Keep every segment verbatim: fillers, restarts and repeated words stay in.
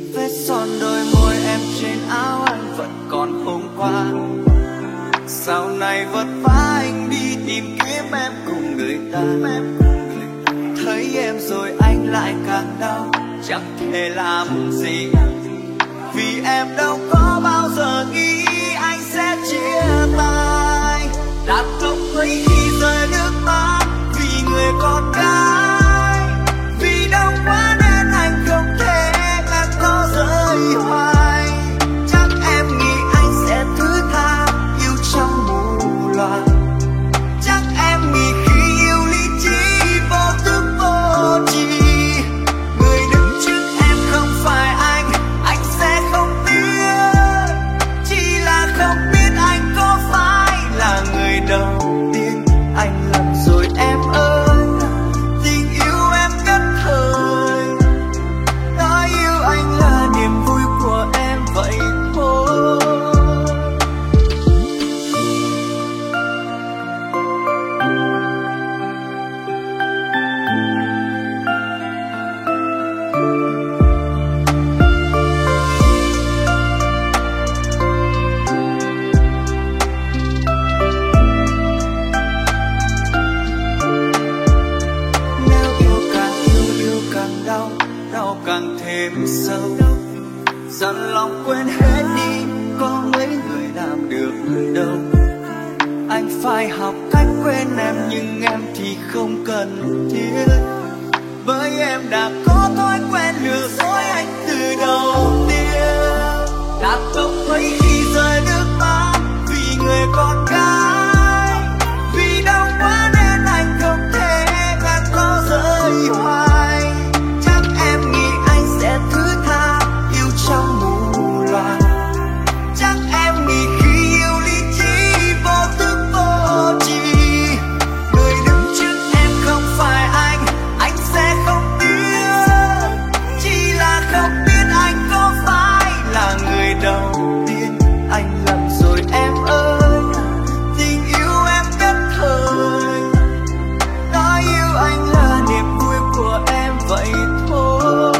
Vết son đôi môi em trên áo anh vẫn còn hôm qua. Sau này vất vả anh đi tìm kiếm em cùng người ta. Thấy em rồi anh lại càng đau, chẳng thể làm gì. Vì em đâu có bao giờ nghĩ anh sẽ chia tay. Đã không mấy khi rơi nước mắt vì người con gái. Vì đau quá nên anh không thể ngăn có rơi hoài. Chắc em nghĩ anh sẽ thứ tha yêu trong mù loạn. Chắc em nghĩ khi yêu lý trí vô thức vô tri. Người đứng trước em không phải anh, anh sẽ không biết. Chỉ là không biết anh có phải là người đầu tiên. Anh lầm rồi em ơi, tình yêu em nhất thời. Nói yêu anh là niềm vui của em vậy thôi. Càng thêm sâu, dần lòng quên hết đi, có mấy người làm được đâu. Anh phải học cách quên em nhưng em thì không cần thiết. Bởi em đã có thói quen lừa dối anh từ đầu tiên. Đã không mấy khi rơi nước mắt vì người con gái. Vì đau quá nên anh không thể ngăn có rơi hoài. Thứ tha yêu trong mù loạn. Chắc em nghĩ khi yêu lý trí vô thức vô tri. Người đứng trước em không phải anh, anh sẽ không biết. Chỉ là không biết anh có phải là người đầu tiên. Anh lầm rồi em ơi, tình yêu em nhất thời. Nói yêu anh là niềm vui của em vậy thôi.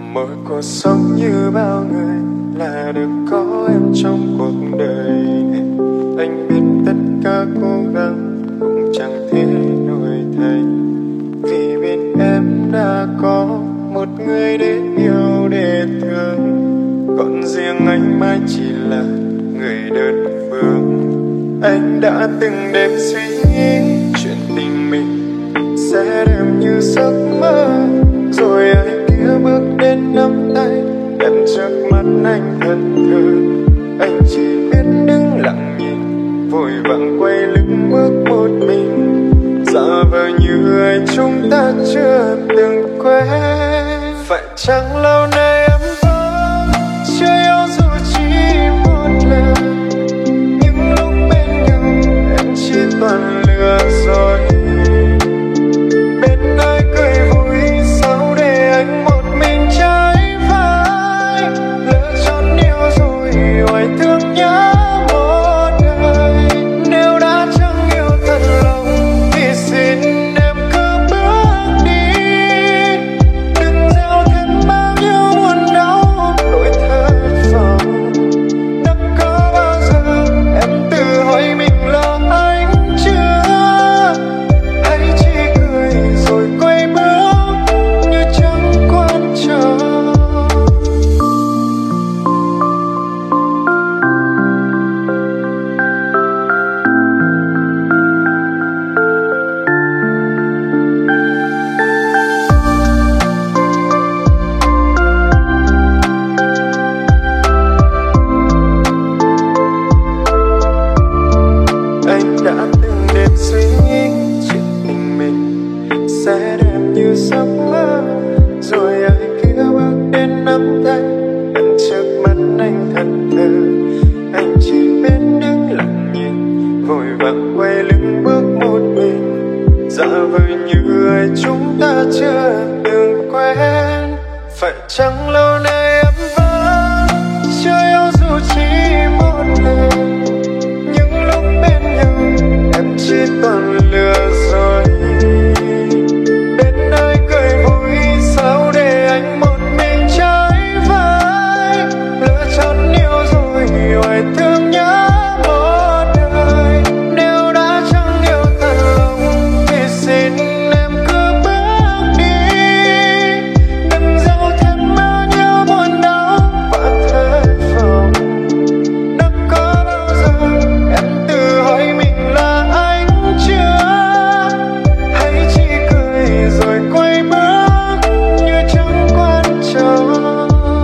Mỗi cuộc sống như bao người là được có em trong cuộc đời này. Anh biết tất cả cố gắng cũng chẳng thể đổi thay, vì bên em đã có một người để yêu để thương, còn riêng anh mãi chỉ là người đơn phương. Anh đã từng đêm suy nghĩ chuyện tình mình sẽ đẹp như giấc mơ, rồi ai kia bước đến nắm tay em trước mắt anh thân thờ. Anh chỉ biết đứng lặng nhìn, vội vàng quay lưng bước một mình, giả vờ như ai chúng ta chưa từng quen. Phải chăng lâu nay em vẫn chưa yêu dù chỉ một lần, những lúc bên nhau em chỉ toàn lừa dối. Bên ai cười vui sao để anh một mình trái vai, lỡ chọn yêu rồi hoài thương nhớ một đời. Nếu đã chẳng yêu thật lòng thì xin em cứ bước đi, đừng gieo thêm bao nhiêu buồn đau nỗi thất vọng. Đã có bao giờ em tự hỏi mình lo anh chưa, hay chỉ cười rồi quay bước như chẳng quan trọng. Anh đã từng đêm suy nghĩ chuyện tình mình sẽ đẹp như giấc mơ, rồi ai kia bước đến nắm tay em trước mắt anh thật thờ. Anh chỉ biết đứng lặng nhìn, vội vàng quay lưng bước một mình, giả vờ như ai chúng ta chưa từng quen. Phải chăng lâu nay em vẫn chưa yêu dù chỉ một lần, những lúc bên nhau em chỉ toàn lừa dối. Bên ai cười vui sao để anh một mình trái vai, lỡ chọn yêu rồi hoài thương nhớ một đời. Nếu đã chẳng yêu thật lòng thì xin em cứ bước đi, đừng giấu thêm bao nhiêu buồn đau và thất vọng. Đã có bao giờ em tự hỏi mình là anh chưa, hay chỉ cười rồi quay bước như chẳng quan trọng.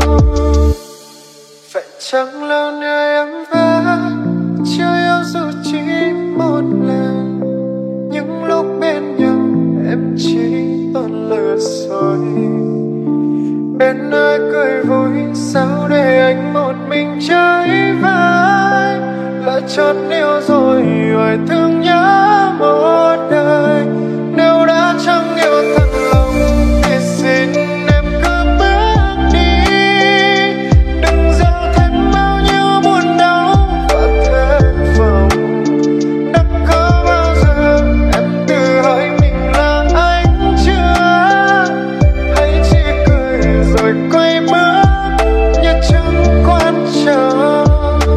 Phải chăng lâu nay em vẫn chưa yêu dù chỉ một lần, những lúc bên nhau em chỉ toàn lừa dối. Bên ai cười vui sao để anh một mình trái vai, lỡ chót yêu rồi hoài thương nhớ một đời. Nếu đã chẳng yêu thật lòng thì xin em cứ bước đi, đừng gieo thêm bao nhiêu buồn đau và thất vọng. Đã có bao giờ em tự hỏi mình là anh chưa, hay chỉ cười rồi quay bước như chẳng quan trọng.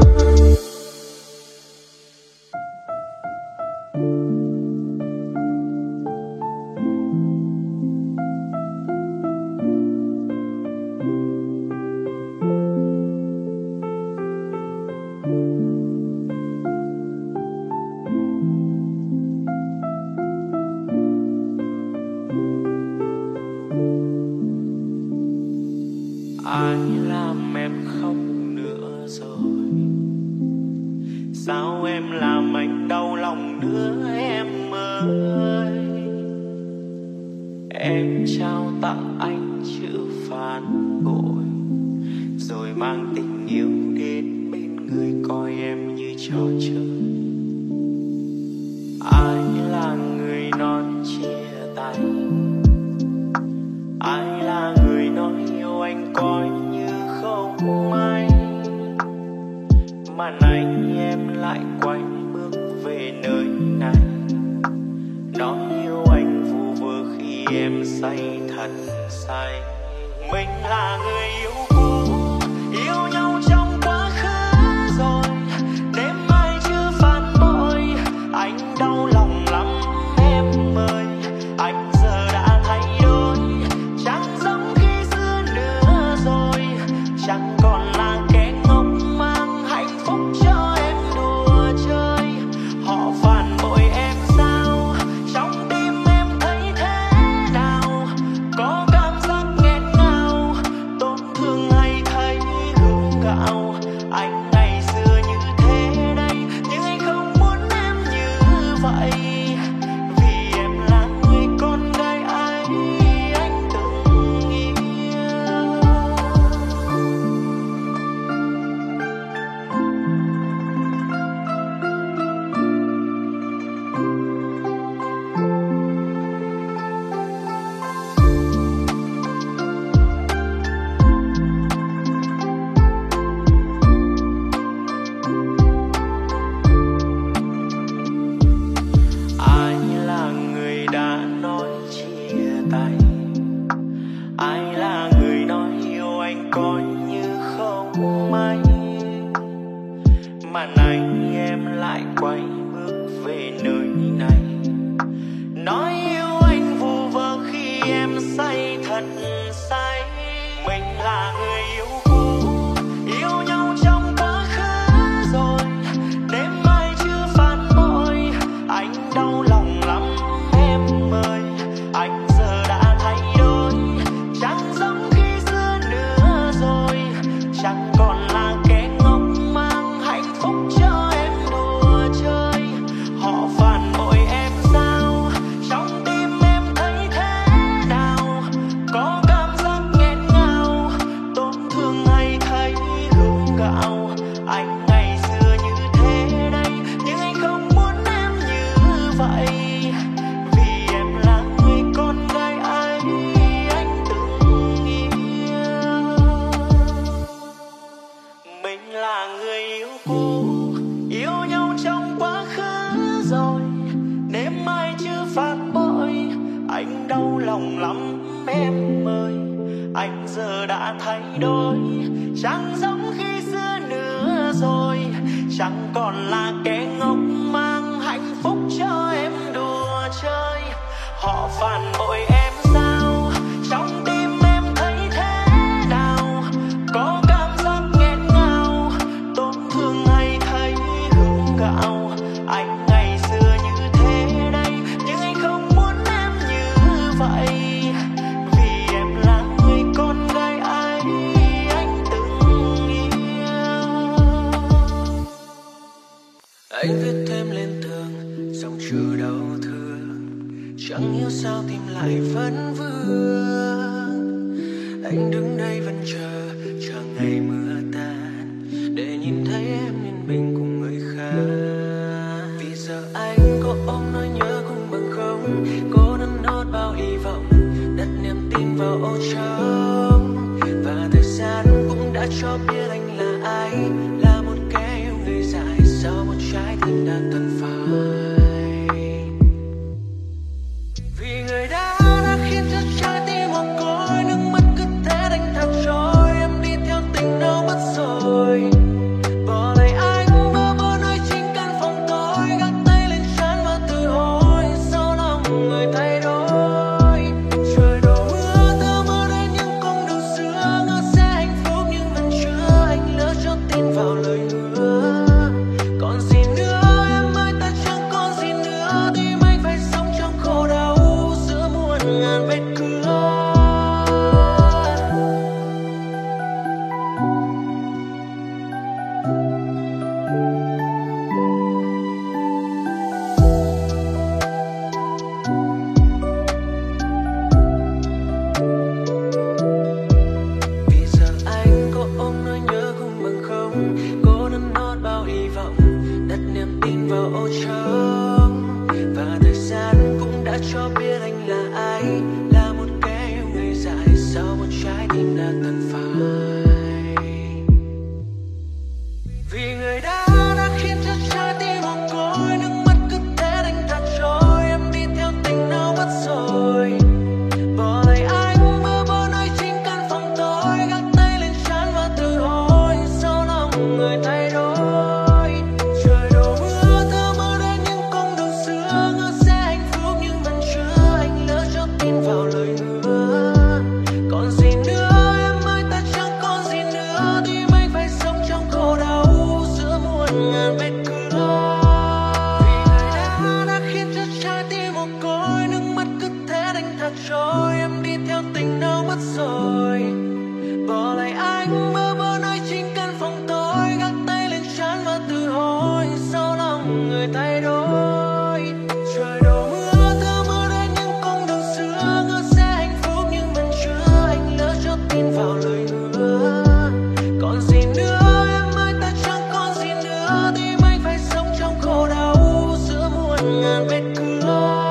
Ai làm em khóc nữa rồi, sao em làm anh đau lòng nữa em ơi. Em trao tặng anh chữ phản bội, rồi mang tình yêu đến bên người coi em như trò chơi. Ai là người nói chia tay, ai là người nói yêu anh coi như không may, mà nay em lại quay bước về nơi này, nói yêu anh vu vơ khi em say thật say. Mình là người yêu cũ, yêu nhau trong quá khứ rồi, đêm mai chưa phản bội. Anh đau lòng lắm em ơi, anh giờ đã thay đổi, chẳng giống khi xưa nữa rồi, chẳng còn là kẻ ngốc mang hạnh phúc cho em đùa chơi. Họ phản bội em sao, trong tim em thấy thế nào, có cảm giác nghẹn ngào, tổn thương hay thấy gượng gạo. Anh ngày xưa như thế đây, nhưng anh không muốn em như vậy, vì em là người con gái ấy anh từng yêu. Ai là người đã nói chia tay, ai là người nói yêu anh coi như không may, mà nay em lại quay bước về nơi này, nói yêu anh vu vơ khi em say thật say. Mình là người yêu cũ, yêu nhau trong quá khứ rồi, đêm mai chưa phản bội. Anh đau lòng lắm em ơi, anh giờ đã thay đổi, chẳng giống khi xưa nữa rồi, chẳng còn là kẻ ngốc mang hạnh phúc cho em đùa chơi. Họ phản bội em sao, trong tim em thấy thế nào, có cảm giác nghẹn ngào, tổn thương hay thấy gượng gạo. Anh ngày xưa như thế đây, nhưng anh không muốn em như vậy, vì em là người con gái ấy anh từng yêu. Mình là người yêu cũ, yêu nhau trong quá khứ rồi, đêm mai chưa phản bội. Anh đau lòng lắm em ơi, anh giờ đã thay đổi, chẳng giống khi xưa nữa rồi, chẳng còn là kẻ ngốc mang hạnh phúc cho em đùa chơi. Họ phản bội em sao, trong tim em thấy thế nào, có cảm giác nghẹn ngào, tổn thương hay thấy gượng gạo. Anh ngày xưa như thế đây, nhưng anh không muốn em như vậy, vì em là người con gái ấy anh từng yêu. Anh viết thêm lên tường dòng chữ đau thương, chẳng hiểu sao tim lại vẫn vương. Anh đứng đây vẫn chờ, chờ ngày mưa tan, để nhìn thấy em yên bình cùng người khác. Vì giờ anh có ôm nỗi nhớ cùng bằng không, cố nắn nót bao hy vọng, đặt niềm tin vào ô trống. Và thời gian cũng đã cho biết anh là ai, là một kẻ yêu người dại sau một trái tim đã tàn phai. Vì người đã đã khiến cho trái tim mồ côi, nước mắt cứ thế đánh thật trôi, em đi theo tình đâu mất rồi. Bỏ lại anh bơ vơ nơi chính căn phòng tối, gác tay lên trán và tự hỏi sao lòng người thay đổi. Trời đổ mưa thơ mơ đến những cung đường xưa, ngỡ sẽ hạnh phúc nhưng vẫn chưa, anh lỡ cho tin vào lời hứa. Còn gì nữa em ơi, ta chẳng còn gì nữa, tim anh phải sống trong khổ đau giữa muôn ngàn vết cưa. Vì giờ anh có ôm nỗi nhớ cùng bằng không, cố nắn nót bao hy vọng, đặt niềm tin vào ô trống. Và thời gian cũng đã cho biết anh là ai, là một kẻ yêu người dại sau một trái tim đã tàn phai. Vì người đã đã khiến cho trái tim mồ côi, nước mắt cứ thế đánh thật trôi, em đi theo tình đâu mất rồi. Bỏ lại anh bơ vơ nơi chính căn phòng vô cối, nước mắt cứ thế đánh thật trôi. Em đi theo tình đâu mất rồi, bỏ lại anh bơ vơ nơi chính căn phòng tối, gác tay lên trán và tự hỏi sao lòng người thay đổi. Trời đổ mưa thưa mưa đến những cung đường xưa, ngỡ sẽ hạnh phúc nhưng vẫn chưa, anh lỡ cho tin vào lời hứa. Còn gì nữa em ơi, ta chẳng còn gì nữa, tim anh phải sống trong khổ đau giữa muôn ngàn vết cưa.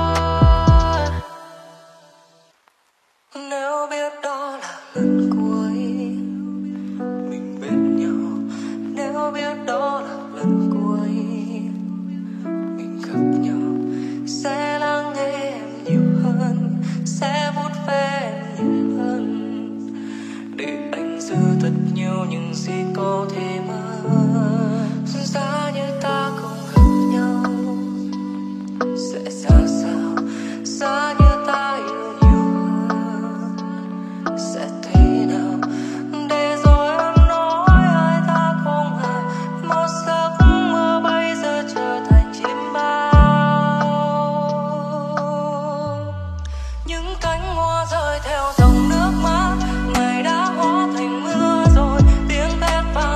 Nếu biết đó là lần cuối mình bên nhau, nếu biết đó là lần cuối mình gặp nhau, sẽ lắng nghe em nhiều hơn, sẽ vuốt ve em nhiều hơn, để anh giữ thật nhiều những gì có thể mơ. Giá như ta không gặp nhau sẽ ra sao, giá như ta yêu nhiều hơn sẽ thế nào, để rồi em nói hai ta không hề một giấc mơ bây giờ trở thành chim bao. Những cánh hoa rơi theo dòng nước mắt, ngày đã hóa thành mưa rồi, tiếng thét vang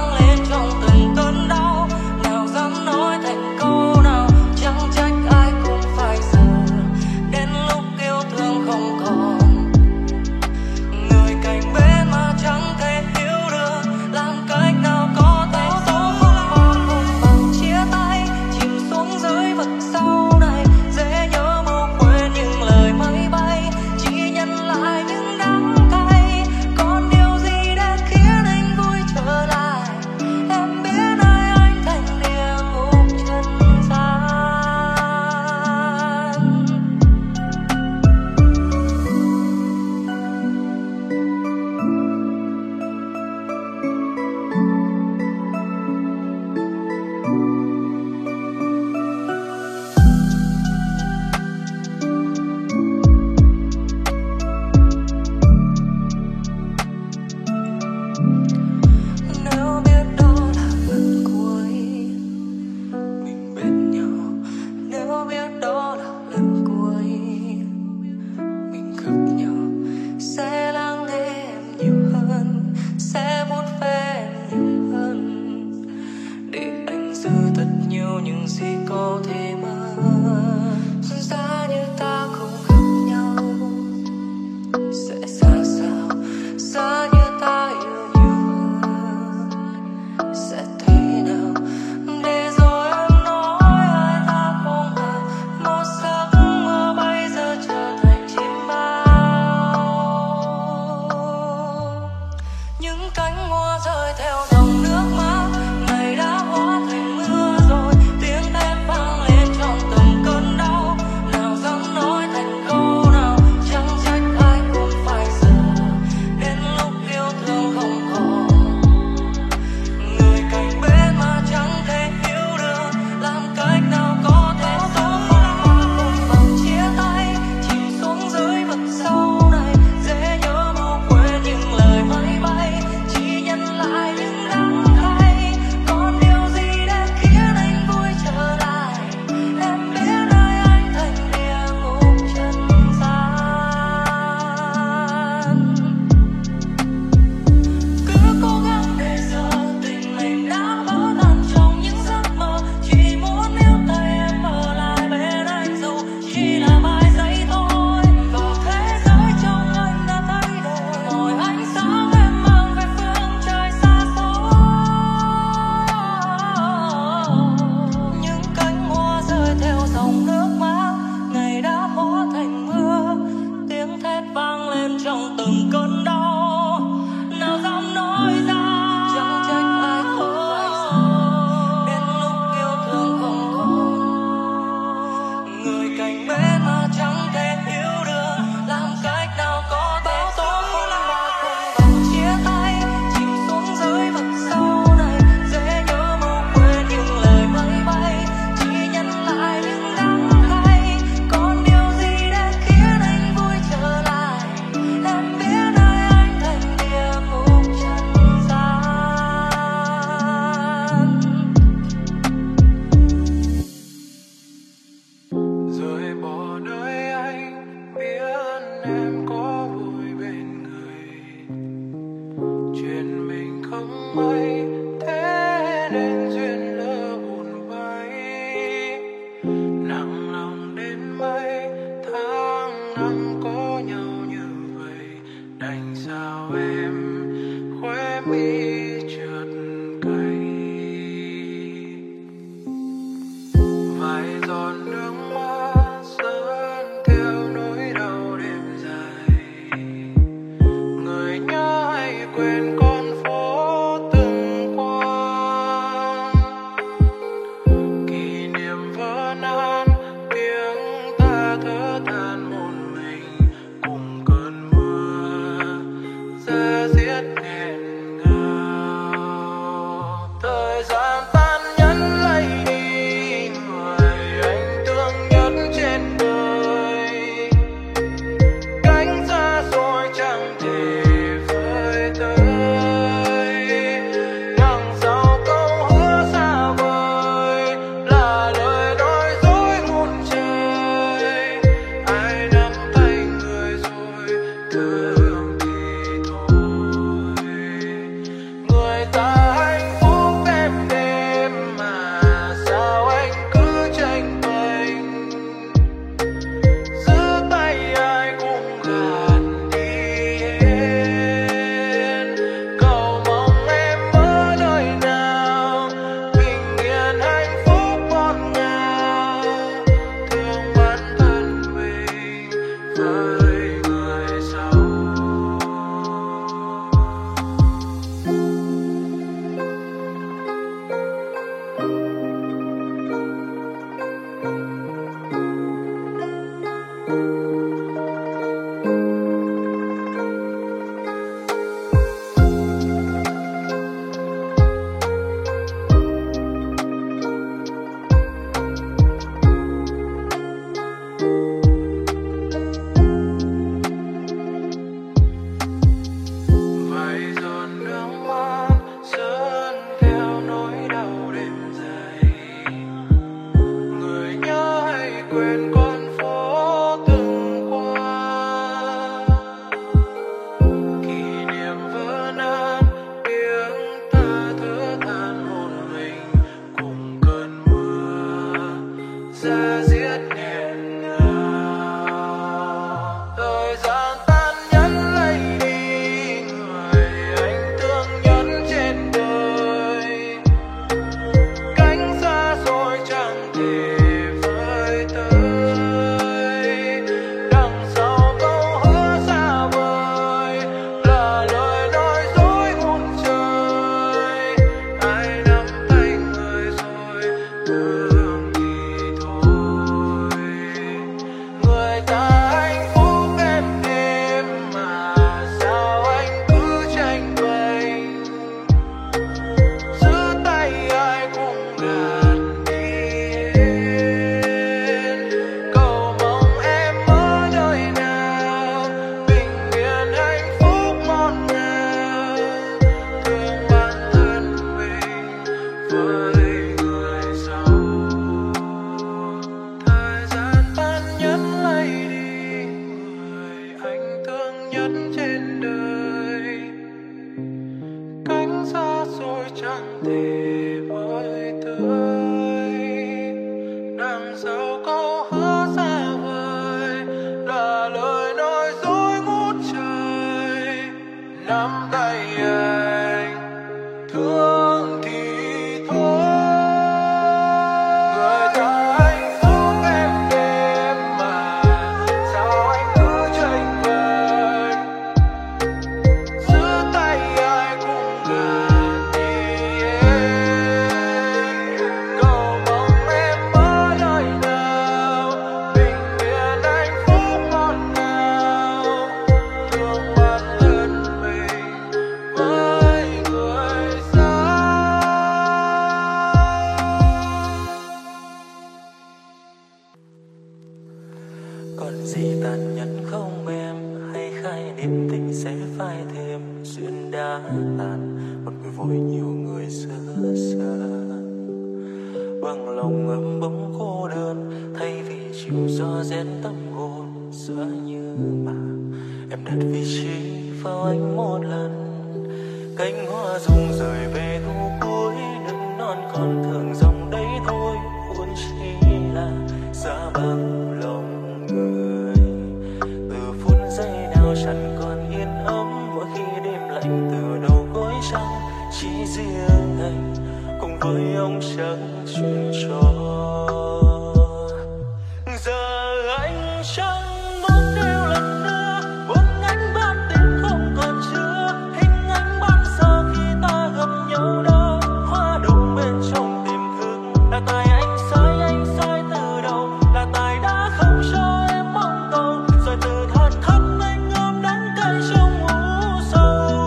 với người sau.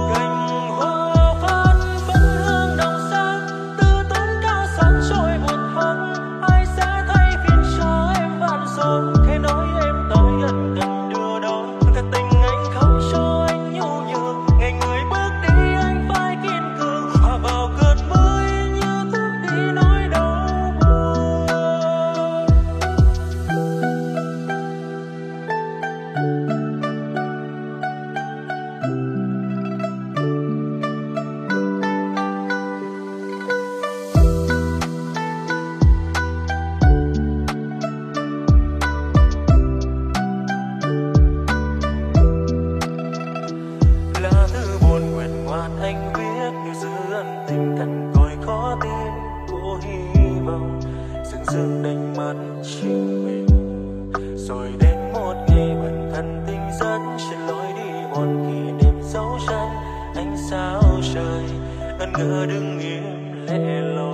Trôi buồn ngờ đứng im lẻ loi.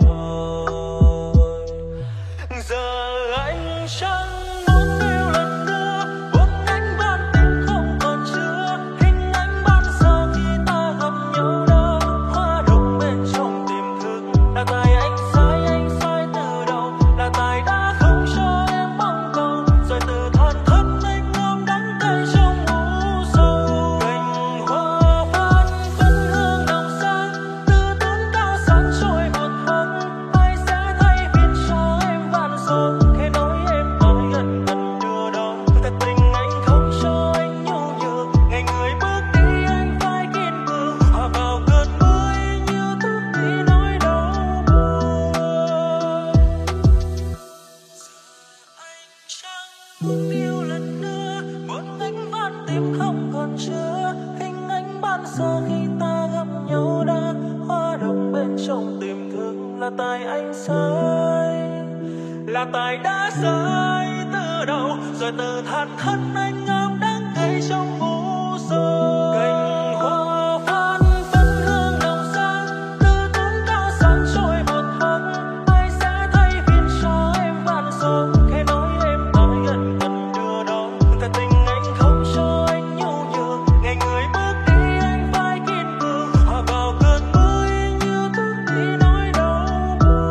Giờ anh chẳng muốn yêu lần nữa, buồn anh van tim không còn chứa hình ảnh ban giờ khi ta gặp nhau đó. Hoa đồng bên trong tiềm thức là tại anh sai, anh sai từ đầu, là tại đã không cho em mong cầu, rồi từ than thân anh ngậm đắng cay trong u sầu. Cành hoa phát phấn hương nồng sáng, từ tốn cao sáng trôi một thoáng, ai sẽ thay phiên cho em vạn số khi nói em ai gần gần đưa đón. Thật tình anh không cho anh nhu nhược, ngày người bước đi anh phải kiên cường, hòa vào cơn mưa như thức đi nỗi đau buồn. Anh chẳng muốn yêu lần nữa, muốn gánh vác tim không còn chứa hình ảnh ban giờ khi ta gặp nhau đã. Hoa đồng bên trong tiềm thức là tại anh sai, là tại đã sai từ đầu, rồi từ than thân anh ngậm đắng cay trong u sầu. Cành hoa phát phấn hương nồng sáng, từ tốn cao sáng trôi một thoáng, ai sẽ thay phiên cho em vạn số khi nói em ai gần gần đưa đón. Thật tình anh không cho anh nhu nhược, ngày người bước đi anh phải kiên cường, hòa vào cơn mưa như thức đi nỗi đau buồn.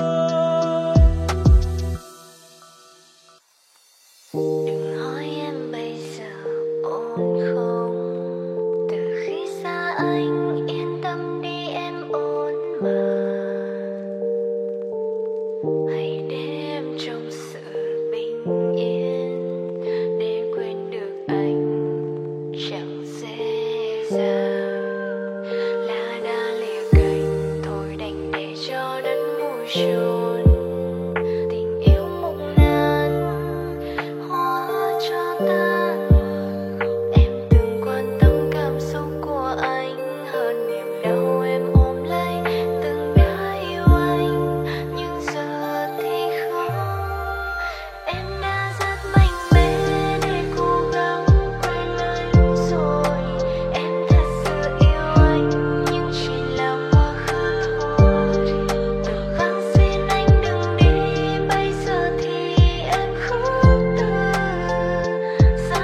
Đừng hỏi em bây giờ ổn không, từ khi xa anh yên tâm đi em ổn mà. Hãy để em trong sự bình yên, để quên được anh chẳng dễ dàng. Lá đã lìa cành thôi đành để cho đất mùi chôn tình yêu mộng nan hoa cho tan. Em từng quan tâm cảm xúc của anh hơn niềm đau em ôm lấy, từng đã yêu anh nhưng giờ thì không. Em đã rất mạnh mẽ để cố gắng quay lại rồi, em thật sự yêu anh nhưng chỉ là quá khứ thôi. Từng van xin anh đừng đi, bây giờ thì em khóc từ. Sao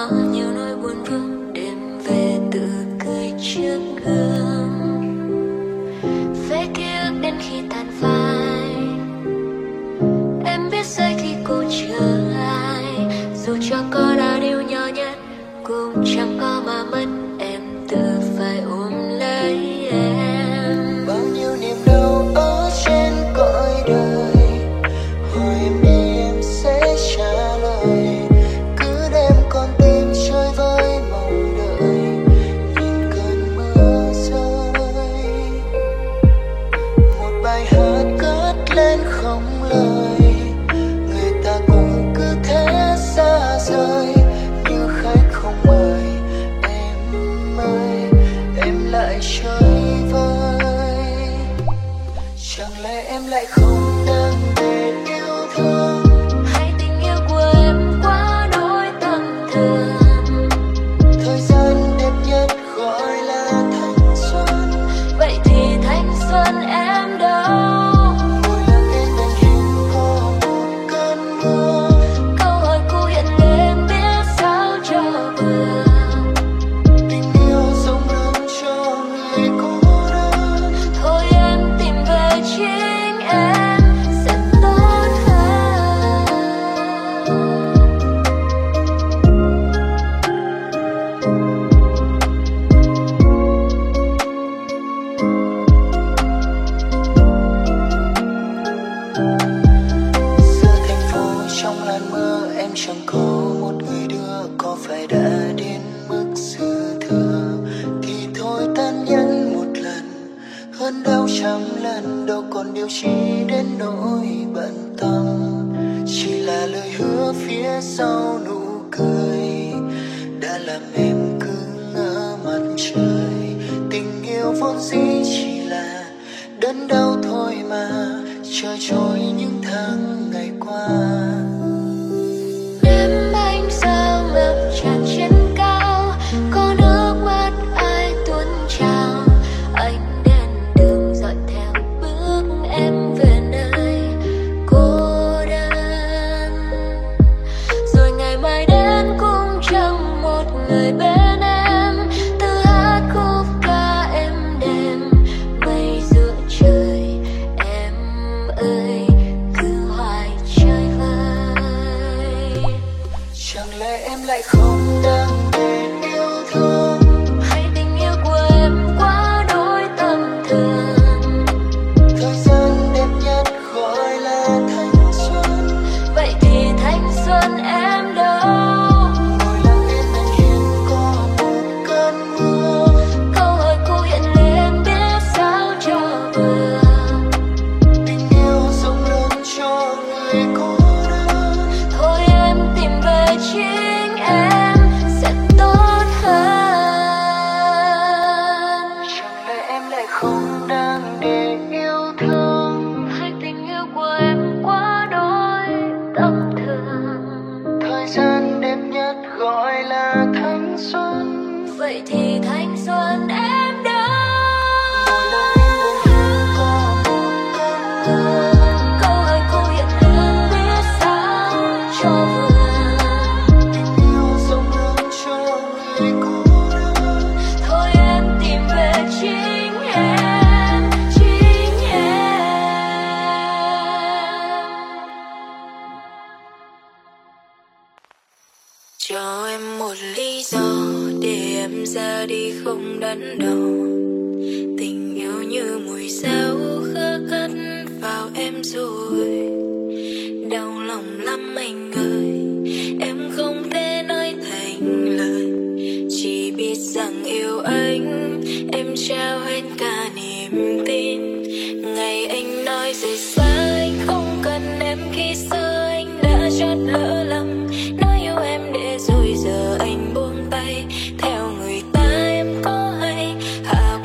nhiều nỗi buồn vương đêm về tự cười trước gương, vẽ ký ức đến khi tàn phai. Em biết sai khi cô chưa ai, dù cho có đã điều nhỏ nhất cũng chẳng có mà mất. Em tự phải ôm lấy em. Bao nhiêu niềm đau ở trên cõi đời, hỏi em đi em sẽ trả lời. Cứ đêm con tim chơi với mong đợi, nhìn cơn mưa rơi. Một bài hát cất lên không lời, người ta cũng cứ thế xa rời như khách không mời. Em ơi, em lại chơi vơi. Chẳng lẽ em lại không đáng để yêu thương? Hay tình yêu của em quá đỗi tầm thường? Thời gian đẹp nhất gọi là thanh xuân, Vậy thì thanh xuân em đâu? ngồi lặng yên đành hiu có một cơn mưa. Câu hỏi cũ hiện lên biết sao cho vừa. Tình yêu rộng lớn cho người cô đơn. Thôi em tìm về chính em sẽ tốt hơn. Giữa thành phố trong làn mưa em chẳng có một người đưa. Có phải đã đến mức dư thừa thì thôi tan nhẫn một lần, hơn đau trăm lần. Đâu còn điều chi đến nỗi bận tâm, chỉ là lời hứa phía sau nụ cười đã làm em cứ ngỡ mặt trời. Tình yêu vốn dĩ chỉ là đớn đau thôi mà, chờ trôi những tháng ngày qua. Đêm ánh sao ngập tràn trên cao, có nước mắt ai tuôn trào. Ánh đèn đường dọi theo bước em về nơi cô đơn. Rồi ngày mai đến cũng chẳng một người bên em. Từ hát khúc ca êm đềm, mây giữa trời em ơi cứ hoài chơi vơi. Chẳng lẽ em lại không đáng để yêu thương? Hay tình yêu của em quá đỗi tầm thường? Thời gian đẹp nhất gọi là thanh xuân, Vậy thì thanh xuân em đâu? ngồi lặng yên đành hiu có một cơn mưa. Câu hỏi cũ hiện lên biết sao cho vừa. Tình yêu rộng lớn cho người cô đơn. Thôi em tìm về chính em sẽ tốt hơn. Chẳng lẽ em lại không đáng để yêu thương? Hay tình yêu của em quá đỗi tầm thường? Thời gian đẹp nhất gọi là thanh xuân, Vậy thì thanh xuân em đâu? ngồi lặng yên đành hiu có một cơn mưa. Câu hỏi cũ hiện lên biết sao cho vừa. Tình yêu rộng lớn cho người cô đơn. Thôi em tìm về chính em, chính em. Cho em một lý do để em ra đi không đắn đo. Tình yêu như mùi dao khơ cắt vào em rồi. Đau lòng lắm anh ơi, em không thể nói thành lời. Chỉ biết rằng yêu anh, em trao hết cả niềm tin. Ngày anh nói rời xa anh không cần em, khi xưa anh đã chót lỡ lầm. Nói yêu em để rồi giờ anh buông tay theo người ta, em có hay hạ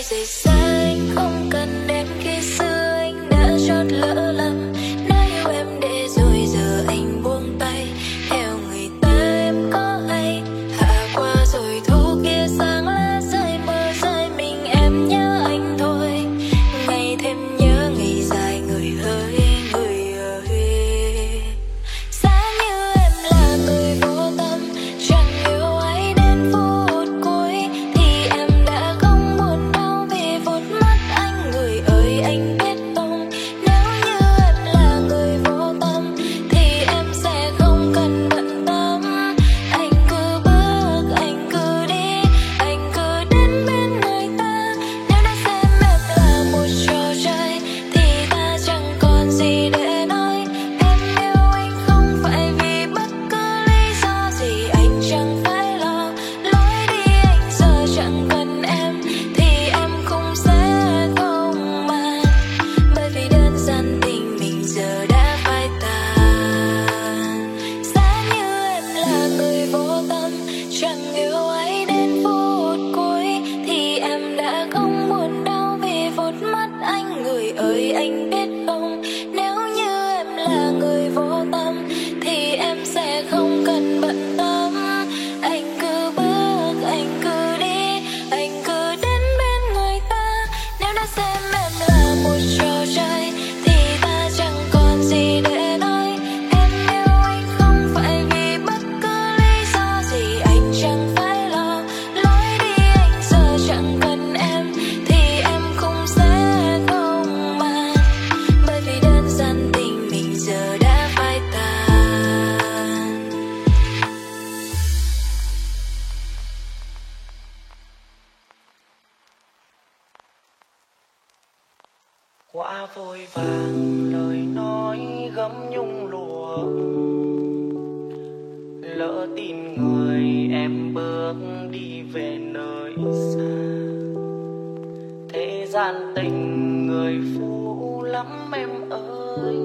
đôi giày xanh không cần em khi xưa anh đã chót lỡ lầm. Nói yêu em để rồi giờ anh buông tay theo người ta em có hay hạ qua rồi thu kia sáng lá rơi mưa rơi mình em nhớ anh thôi. Ngày thêm nhớ ngày dài người ơi người ơi. Giá như em là người vô tâm chẳng yêu ai đến phút cuối thì em đã không buồn đau vì phút mất anh người ơi anh biết không. Nếu như em là người vô tâm thì em sẽ không cần bận tâm. Anh cứ bước anh cứ đi anh cứ đến bên người ta. Nếu đã xem em là một trò chơi thì ta chẳng còn gì để nói. Em yêu anh không phải vì bất cứ lý do gì anh chẳng phải lo. Lối đi anh giờ chẳng cần em thì em cũng sẽ không màng. Bởi vì đơn giản tình mình giờ đã phai tàn. Giá như em là người vô tâm chẳng yêu ai đến phút cuối thì em đã không buồn đau vì phút mất anh người ơi anh biết không. Nếu như em là người vô tâm thì em sẽ không cần bận tâm. Anh cứ bước anh cứ đi anh cứ đến bên người ta. Nếu đã xem em là một trò chơi thì ta chẳng còn gì để nói. Em yêu anh không phải vì bất cứ lý do gì anh chẳng phải lo. Lối đi anh giờ chẳng cần em thì em cũng sẽ không màng. Bởi vì đơn giản tình mình giờ đã phai tàn. Quá vội vàng lời nói gấm nhung lụa. Lỡ tin người em bước đi về nơi xa. Thế gian tình người phũ lắm em ơi.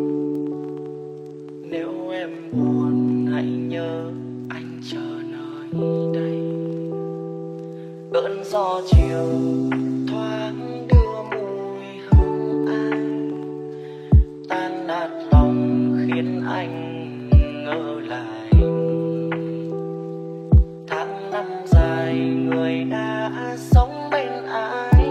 Nếu em buồn hãy nhớ anh chờ nơi đây. Cơn gió chiều thoáng đưa mùi hương ai. Tan nát lòng khiến anh ngỡ lại. Tháng năm dài người đã sống bên ai.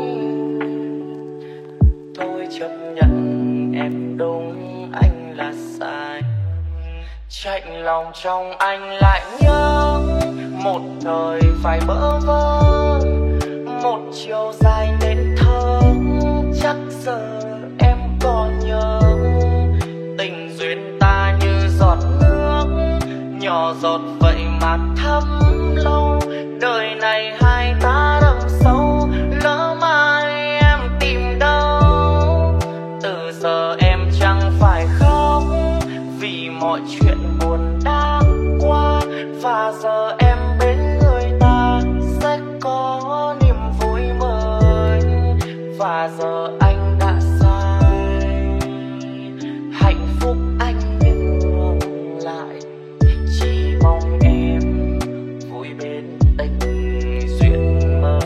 Thôi chấp nhận em đúng anh là sai. Chạnh lòng trong anh lại nhớ một thời phải bỡ vơ. Một chiều dài nên thơ chắc giờ em còn nhớ. Tình duyên ta như giọt nước nhỏ giọt vậy mà thấm lâu. Đời này hai ta đậm sâu lỡ mai em tìm đâu. Từ giờ em chẳng phải khóc vì mọi chuyện buồn đã qua. Và giờ em bên người ta sẽ có niềm vui mới. Và giờ anh đã sai hạnh phúc anh nhường lại. Chỉ mong em vui bên tình duyên mới.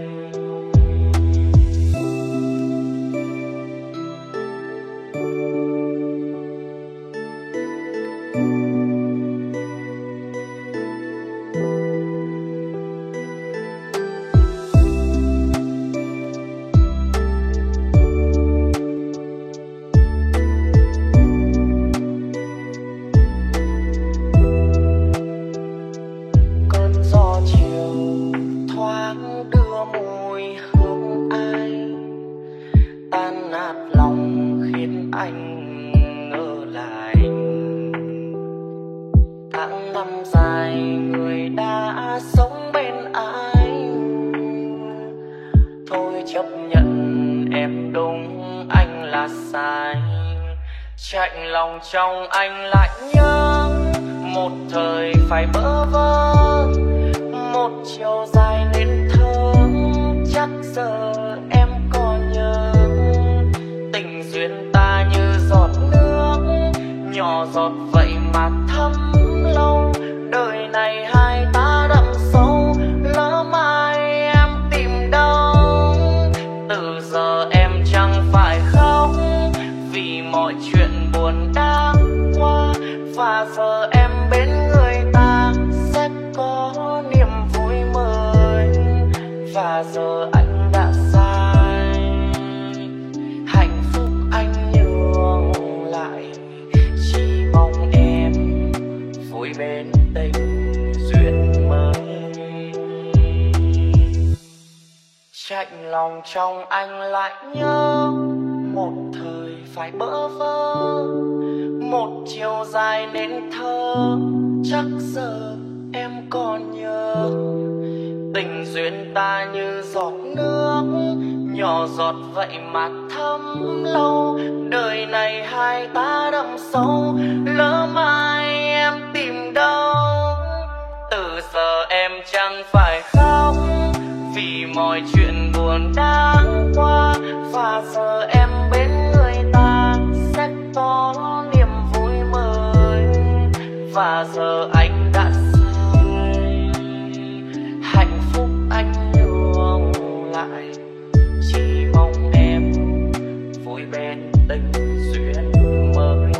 Cơn gió chiều thoáng đưa mùi hương ai. Tan nát lòng khiến anh ngỡ lại. Tháng năm dài người đã sống bên ai. Thôi chấp nhận em đúng anh là sai. Chạnh lòng trong anh lại nhớ một thời phải bỡ vơ. Một chiều dài nên thơ chắc giờ em còn nhớ. Tình duyên ta như giọt nước nhỏ giọt vậy mà thấm lâu. Đời này hai ta đậm sâu lỡ mai em tìm đâu. lòng trong anh lại nhớ một thời phải bỡ vơ, một chiều dài nên thơ. Chắc giờ em còn nhớ tình duyên ta như giọt nước, nhỏ giọt vậy mà thấm lâu. Đời này hai ta đậm sâu, lỡ mai em tìm đâu. Từ giờ em chẳng phải khóc vì mọi chuyện buồn đã qua, và giờ em bên người ta sẽ có niềm vui mới. Và giờ anh đã sai, hạnh phúc anh nhường lại, chỉ mong em vui bên tình duyên mới.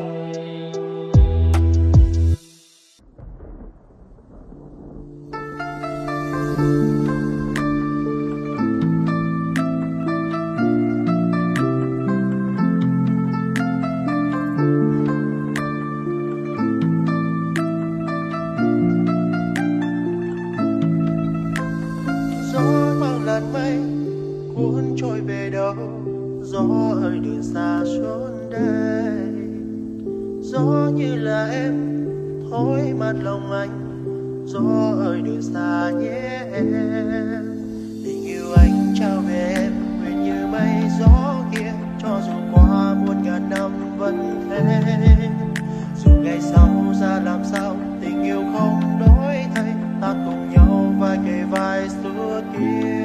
Cuốn trôi về đâu, gió ơi đường xa chốn đây. Gió như là em thổi mát lòng anh, gió ơi đường xa nhé em. Tình yêu anh trao về em nguyện như mây gió kia, cho dù qua muôn ngàn năm vẫn thế. Dù ngày sau ra làm sao tình yêu không đổi thay, ta cùng nhau vai kề vai suốt kia.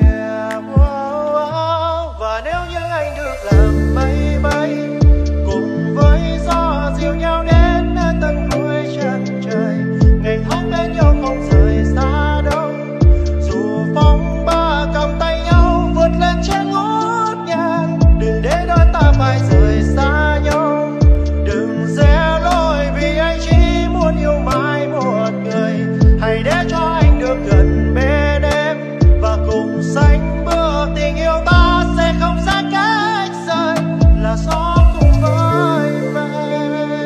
Và nếu như anh được làm mây bay cùng với gió dìu nhau đến tận cuối chân trời, ngày tháng bên nhau không rời xa đâu. Dù phong ba cầm tay nhau vượt lên trên ngút ngàn, đừng để đôi ta phải rời xa nhau. Đừng rẽ lối vì anh chỉ muốn yêu mãi một người. Hãy để cho anh được gần bên em và cùng sánh bước tình yêu ta sẽ không xa cách rời, là gió cùng với mây.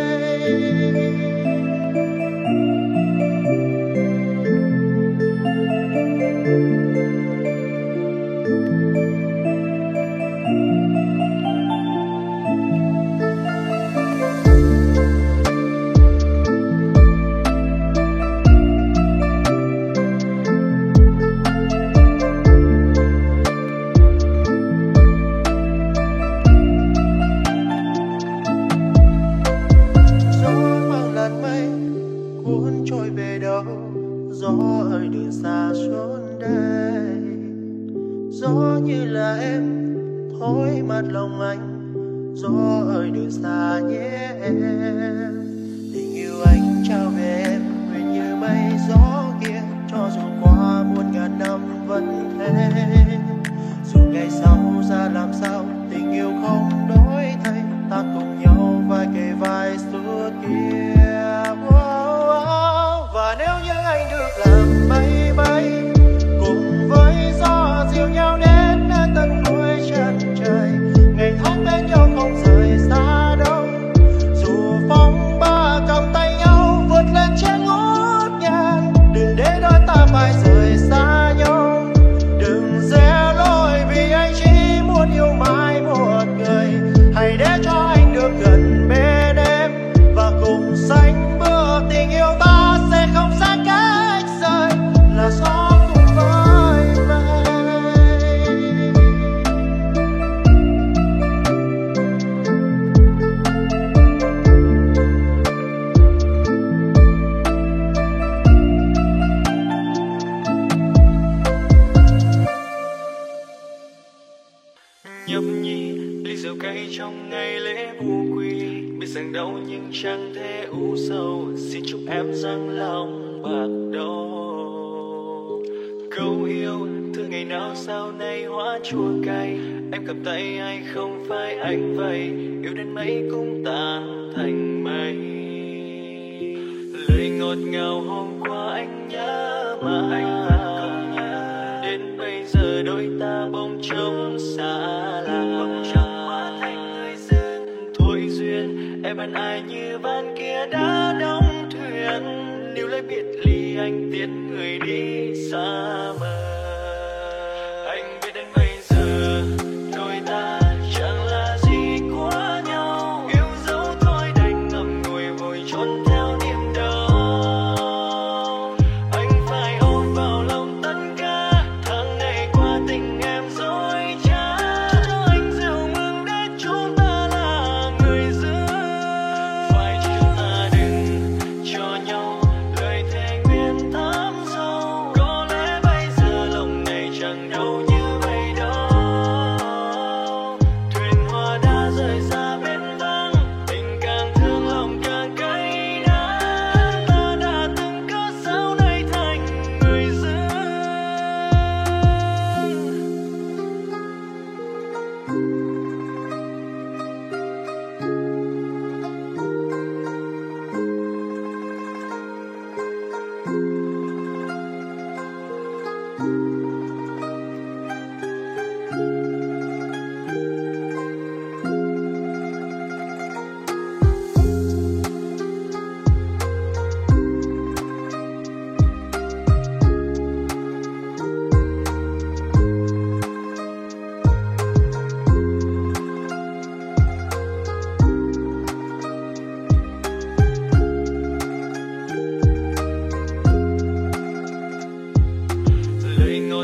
Gió ơi đường xa chốn đây, gió như là em thổi mát lòng anh, gió ơi đường xa nhé em. Tình yêu anh trao về em nguyện như mây gió kia, cho dù qua muôn ngàn năm vẫn thế. Dù ngày sau ra làm sao tình yêu không đổi thay, ta cùng nhau vai kề vai suốt kia. Và nếu như anh được làm mây bay cùng với gió dìu nhau đến tận cuối chân trời, ngày tháng bên nhau không rời xa đâu. Dù phong ba cầm tay nhau vượt lên trên ngút ngàn, đừng để đôi ta phải rời xa nhau. Đừng rẽ lối vì anh chỉ muốn yêu mãi một người. Hãy để cho anh được gần bên em và cùng sánh bước tình yêu ta sẽ không xa cách rời, là gió cùng với mây. Nhâm nhi ly rượu cay trong ngày lễ vu quy, biết rằng đâu nhưng chẳng thể u sầu. Xin chúc em rằng lòng bạc đầu. Câu yêu thương ngày nào sau này hóa chua cay, em cầm tay ai không phải anh vậy. Yêu đến mấy cũng tan thành mây. Lời ngọt ngào hôm qua anh nhớ mà anh vẫn còn nhớ. Đến bây giờ đôi ta bỗng trông xa lạ, bỗng trông hóa thành người dưng thôi duyên. Em hận ai như van kia đã đóng thuyền, níu lấy biệt ly anh tiến người đi xa mờ. Anh biết đến bây giờ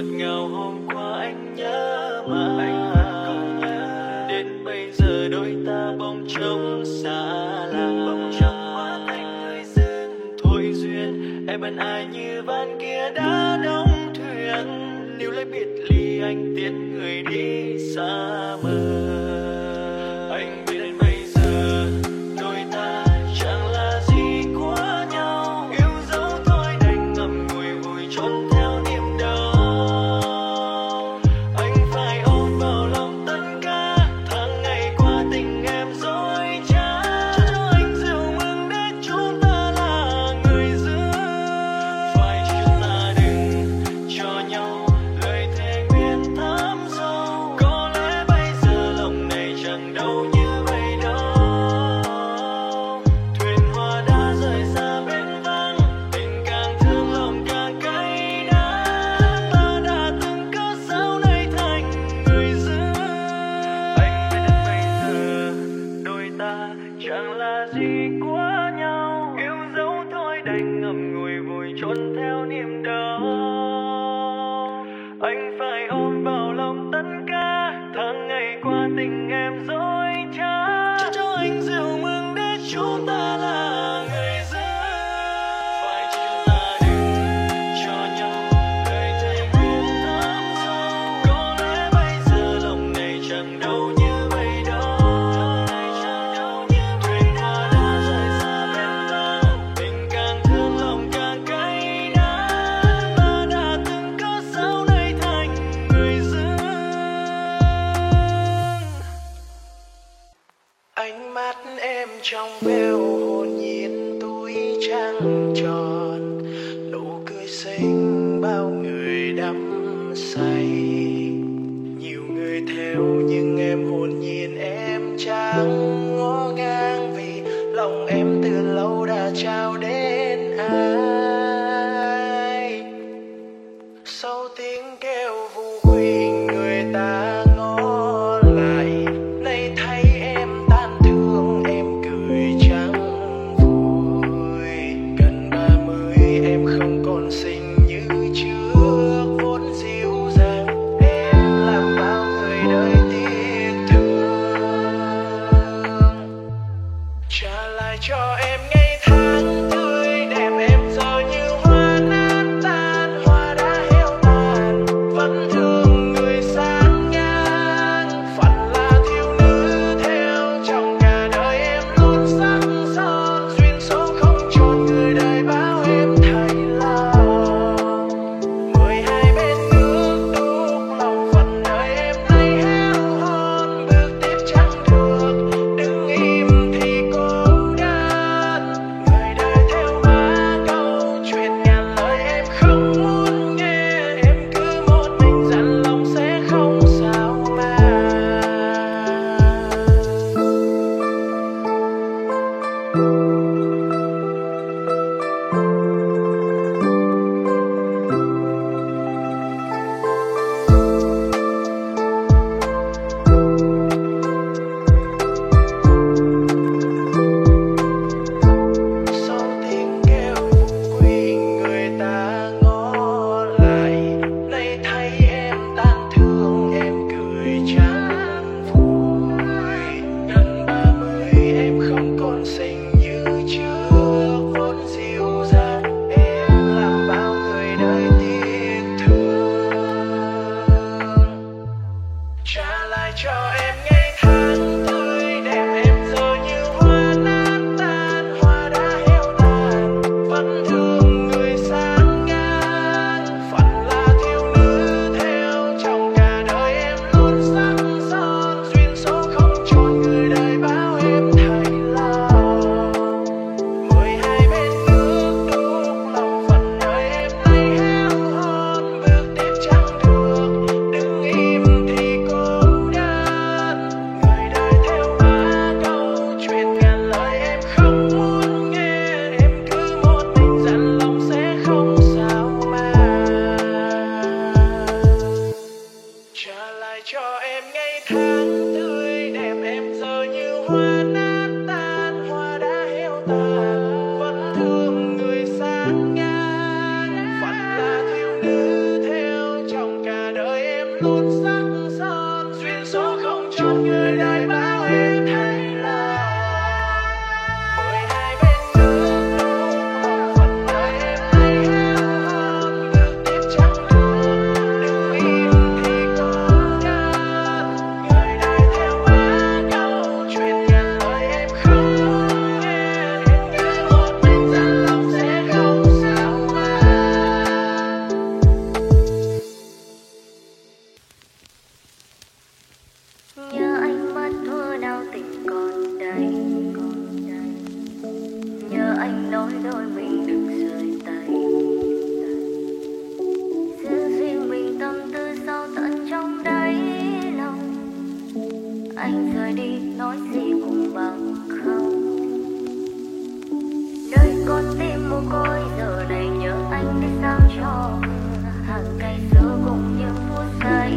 ngào hôm qua anh nhớ mà anh vẫn còn nhớ. Đến bây giờ đôi ta bỗng trông xa lạ, bỗng trông hóa thành người dưng thôi duyên. Em bên ai như van kia đã đóng thuyền, níu lấy biệt ly anh tiễn người đi xa mờ. Anh biết đến bây giờ đôi ta chẳng là gì của nhau, yêu dấu thôi đành ngậm ngùi vùi trốn theo niềm đau. Anh phải ôm vào lòng tất cả tháng ngày qua tình em dối trá, cho anh rượu mừng để chúng ta là người giữ. Phải chứ chúng ta đừng cho nhau lời thề nguyện thắm sâu, có lẽ bây giờ lòng này chẳng đâu như vậy đâu. Thuyền hoa đã rời xa bến vắng, tình càng thương lòng càng cay đắng. Ta đã từng cớ sao nay thành người giữ. Anh biết đến bây giờ đôi ta chẳng là gì của nhau, yêu dấu thôi đành ngậm ngùi vùi trốn theo niềm đau. Anh phải ôm vào lòng tất cả tháng ngày qua tình em dối trá, cho cho anh rượu mừng để chúng ta là người giữ. Phải chứ chúng ta đừng cho nhau lời thề nguyện thắm sâu, có lẽ bây giờ lòng này chẳng đâu như vậy đâu. Thuyền hoa đã rời xa bến vắng, tình càng thương lòng càng cay đắng. Ta đã từng cớ sao nay thành người giữ. Ánh mắt em trong veo hồn nhiên túi trăng tròn, nụ cười xinh bao người đắm say. Nhiều người theo nhưng em hồn nhiên em chẳng ngó ngang, vì lòng em từ lâu đã trao đến ai. Sau tiếng kêu vu quỳnh người ta ngó lại, nay thấy em tan thương em cười chẳng vui. Gần ba mươi em không còn xinh như trước, vốn dịu dàng anh rời đi nói gì cũng bằng không. Nơi con tim mồ côi giờ này nhớ anh để sao cho hàng ngày xưa cùng những phút giây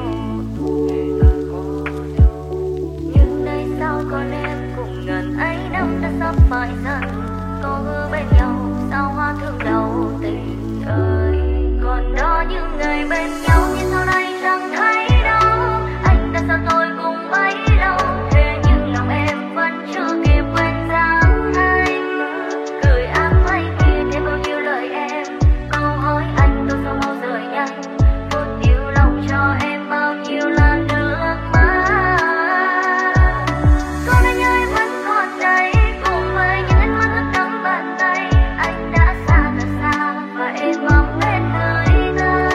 nhưng nay sao còn em cùng ngần ấy năm đã sắp phải dần. Có hứa bên nhau sao hoa thương đầu tình ơi. Còn đó những ngày bên nhau nhưng sau đây chẳng thấy đâu. Anh đã xa tôi cùng bấy lâu thế nhưng lòng em vẫn chưa kịp quên dáng anh. Cười ám mây kia thêm bao nhiêu lời em. Câu hỏi anh tôi sao mau rời nhanh. Phút yêu lòng cho em bao nhiêu là nước mắt. Còn anh ơi vẫn còn đây cùng với những ánh mắt ướt đẫm bàn tay. Anh đã xa thật xa và em mong bên người ta.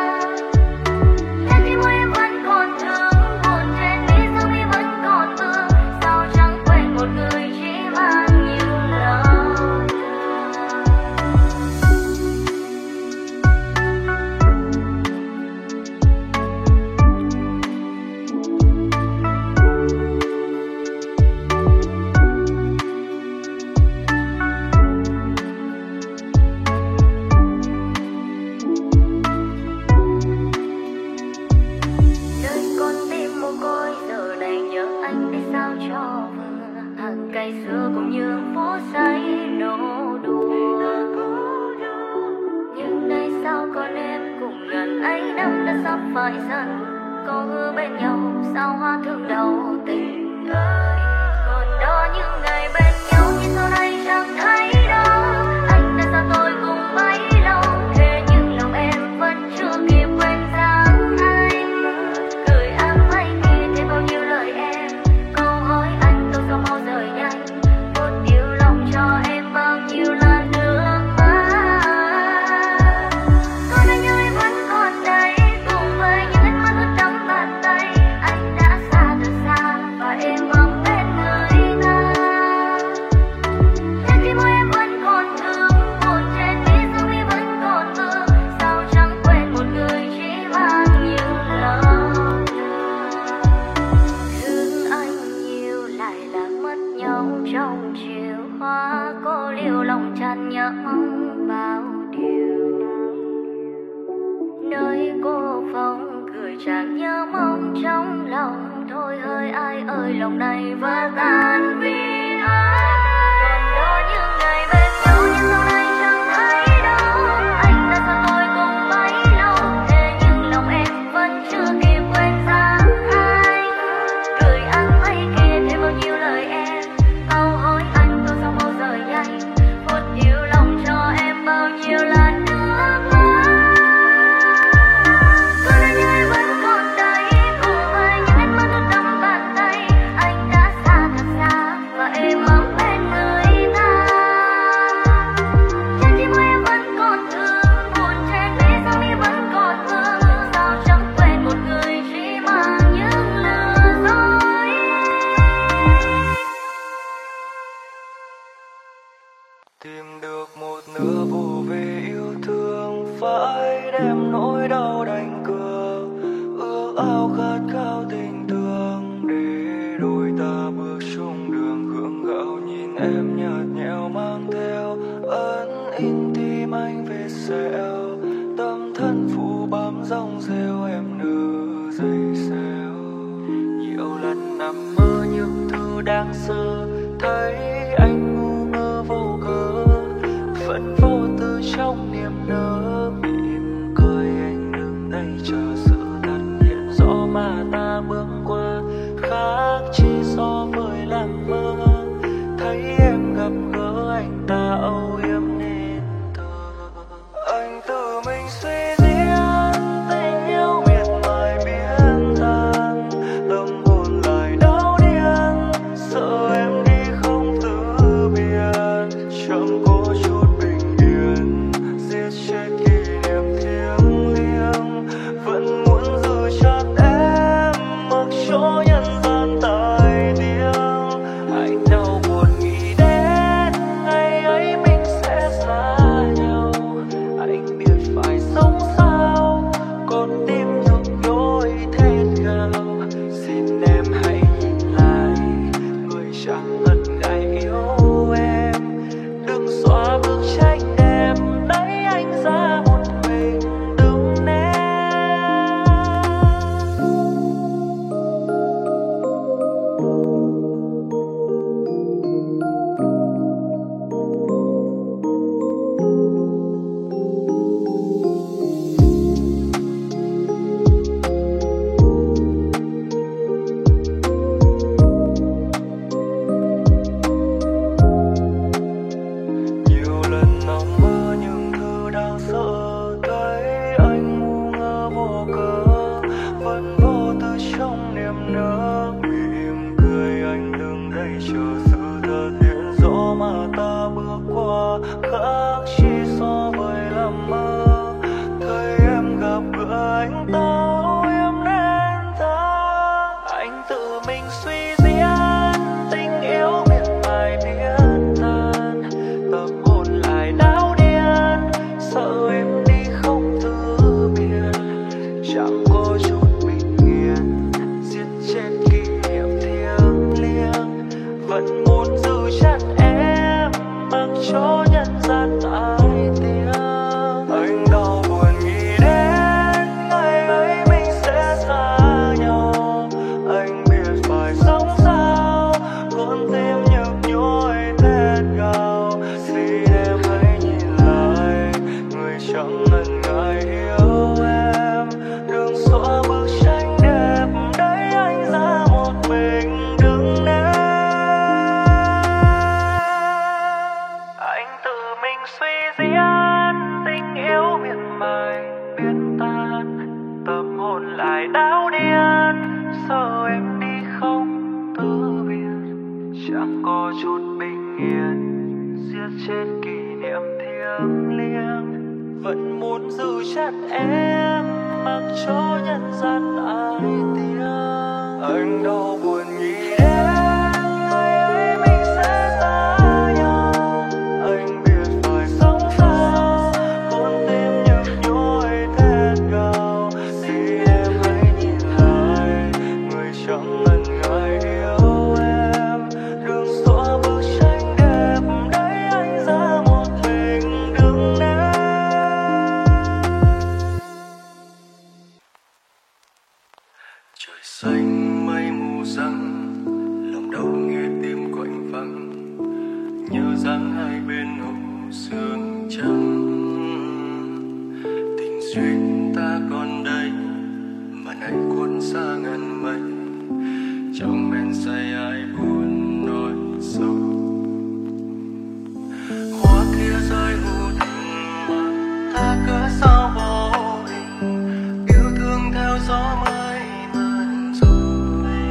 Trái tim em vẫn còn thương buồn trên mi sao mi vẫn còn mưa. Sao chẳng quên một người chỉ mang nhiều lòng thương. Nơi con tim mồ côi giờ này nhớ anh để sao cho vừa. Hàng ngày xưa cũng như phút giây nô đùa nhưng nay sao còn em cùng gần ấy năm đã sắp phải dần. Có hứa bên nhau sao hoa thương đầu tình ơi. Còn đó những ngày bên nhau nhưng sau đây chẳng thấy đâu. Anh đã xa tôi cùng bấy lâu thế nhưng lòng em vẫn chưa kịp quên dáng anh. Cười ám mây kia thêm bao nhiêu lời em. Câu hỏi anh tôi sao mau rời nhanh. Phút yêu lòng cho em bao nhiêu là nước mắt. Còn anh ơi vẫn còn đây cùng với những ánh mắt ướt đẫm bàn tay. Anh đã xa thật xa và em mong bên người ta. Trái tim em vẫn còn thương buồn trên mi sao mi vẫn còn mưa. Sao chẳng quên một người chỉ mang nhiều lòng thương. Thương anh nhiều lại là mất nhau trong chiều hoa. Cô liều lòng tràn nhớ mong bao điều. Nơi cô phong cười chẳng nhớ mong trong lòng. Thôi hỡi ai ơi lòng này vỡ tan vì anh. Còn đó những ngày bên nhau nhưng sau đây chẳng thấy đâu. Anh đã xa tôi cùng bấy lâu thế nhưng lòng em vẫn chưa kịp quên dáng anh. Cười áng mây kia thêm bao nhiêu lời em. Câu hỏi anh tôi sao mau rời nhanh. Phút yêu lòng cho em bao nhiêu là nước mắt. Còn anh ơi vẫn còn đây cùng với những ánh mắt ướt đẫm bàn tay. Anh đã xa thật xa và em mong bên người ta. Trái tim em vẫn còn thương buồn trên mi sao mi vẫn còn mưa. Sao chẳng quên một người chỉ mang những lừa dối. Tìm được một nửa vô về yêu thương phải đem nỗi đau đánh cược. Ước ao khát khao tình thương để đôi ta bước chung đường gượng gạo. Nhìn em nhạt nhẽo mang theo ấn in tim anh vết sẹo. Tâm thân phụ bám dòng rêu em nở dây xeo. Nhiều lần nằm mơ những thứ đáng sợ thấy anh ngu ngơ vô cớ. Vẫn vô tư trong niềm nở mỉm cười anh đứng đây chờ sự thật hiện rõ mà ta bước qua. Khác chỉ so với làm mơ thấy em gặp gỡ anh ta âu yếm nên thơ. Anh tự mình suy diễn tình yêu miệt mài biến tan. Tâm hồn lại đau điên sợ em đi không từ biệt. Chẳng có chút bình yên giết chết kỷ niệm thiêng liêng. Vẫn muốn giữ chặt em mặc cho nhân gian tai tiếng. Anh đau buồn nghĩ đến ngày ấy mình sẽ xa nhau. Anh biết phải sống chặt em, mặc cho nhân gian ai tiếng. Anh đau buồn nghĩ đến ngày ấy mình sẽ xa nhau. Anh biết phải sống sao, con tim nhức nhối thét gào. Khi em hãy nhìn lại, người chẳng ngần ngại yêu em. Đừng xóa bức tranh đẹp đấy, anh ra một mình đừng né. Trời xanh mây mù răng, lòng đau nghe tim quạnh vắng. Nhớ dáng hai bên hồ sương trắng. Tình duyên ta còn đây mà nay cuốn xa ngàn mây. Trong men say ai buồn nói sâu. Hoa kia rơi vô tình mà ta cớ sao vô hình. Yêu thương theo gió mây màn rồi.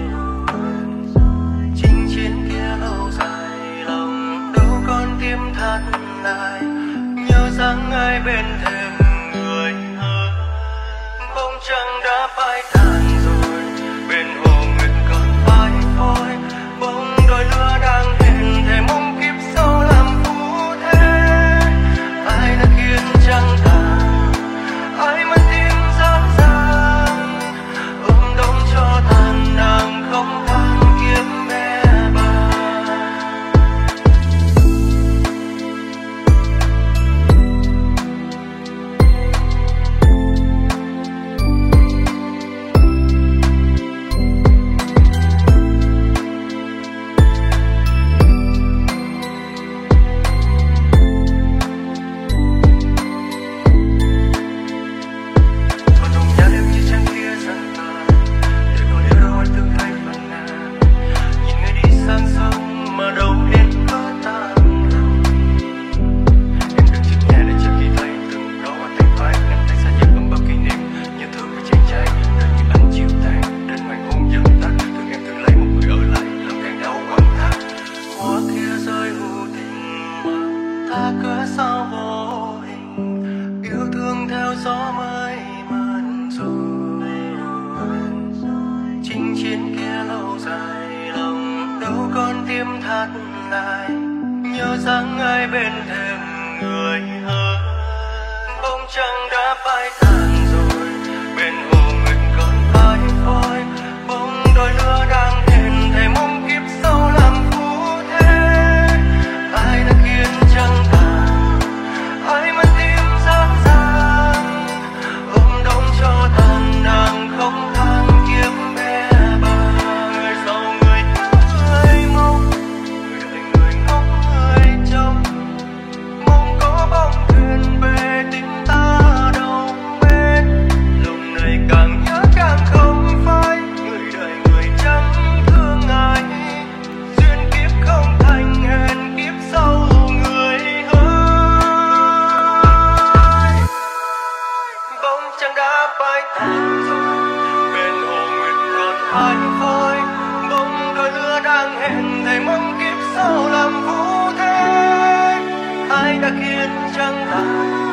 Chinh chiến kia lâu dài, lòng đâu còn tim thắt lại. Nhớ rằng ai bên thềm người hơn. Bóng trăng đã phai tàn rồi, bên hồ nguyệt còn phai phôi. Bóng đôi lứa đang hẹn thề mong kiếp sau làm phú thế. Ai đã khiến trăng tàn, ai mất tim rõ ràng. Ôm đông cho tàn nàng không than kiếp mẹ bà. Còn đồng nhã em như trăng kia dần tàn, để còn yêu đâu anh thương hay phần nào. Nhìn người đi sang sông mà đâu biết có tan lòng. Em đừng chịu nhẹ để trước khi thấy từng đó anh thành phai ngăn tay xa nhật ấm bao kỷ niệm. Nhớ thương với chàng trai đời như anh chịu tàn đến hoàng hôn dần tắt. Thương em thương lấy một người ở lại lòng càng đau quặn thắt. Hoa kia rơi vô tình mà ta cớ sao vô hình. Yêu thương theo gió mây màn rồi. Chinh chiến kia lâu dài, lòng đâu còn tim thắt lại. Nhớ rằng ai bên thềm người hơn. Bóng trăng đã phai tàn rồi, bên hồ nguyệt còn phai phôi. Bóng đôi lứa đang hẹn thề mong kiếp sau làm phú thế. Ai đã khiến trăng tàn, ai mất tim rõ ràng. Ôm đông cho tàn nàng không than kiếp mẹ bà. Người giàu người nhớ người mong, người đợi người ngóng người trông. Mong có bóng thuyền về tìm ta đâu bên. Lòng này càng nhớ càng không phai. Người đợi người chẳng thương ai. Duyên kiếp không thành hẹn kiếp sau người ơi. Bóng trăng đã phai tàn rồi, bên hồ nguyệt còn phai phôi. Bóng đôi lứa đang hẹn thề mong kiếp sau làm phú thế. Ai đã khiến trăng tàn,